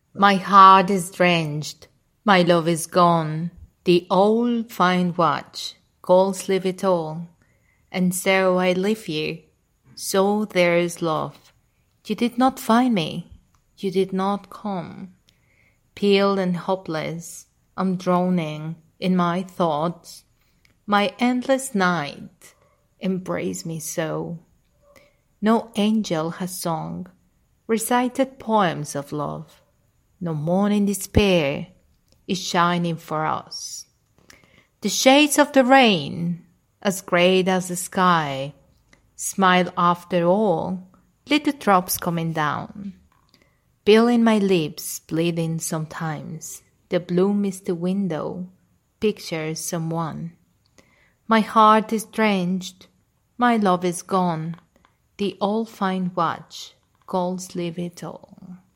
My heart is drenched, my love is gone. The old fine watch calls leave it all, and so I leave you. So there is love. You did not find me, you did not come. Pale and hopeless, I'm drowning in my thoughts. My endless night embrace me so. No angel has sung, recited poems of love. No morning despair is shining for us. The shades of the rain, as great as the sky, smile after all, little drops coming down. Peeling my lips, bleeding sometimes. The bloom is the window, pictures someone. My heart is drenched, my love is gone. The old fine watch calls leave it all.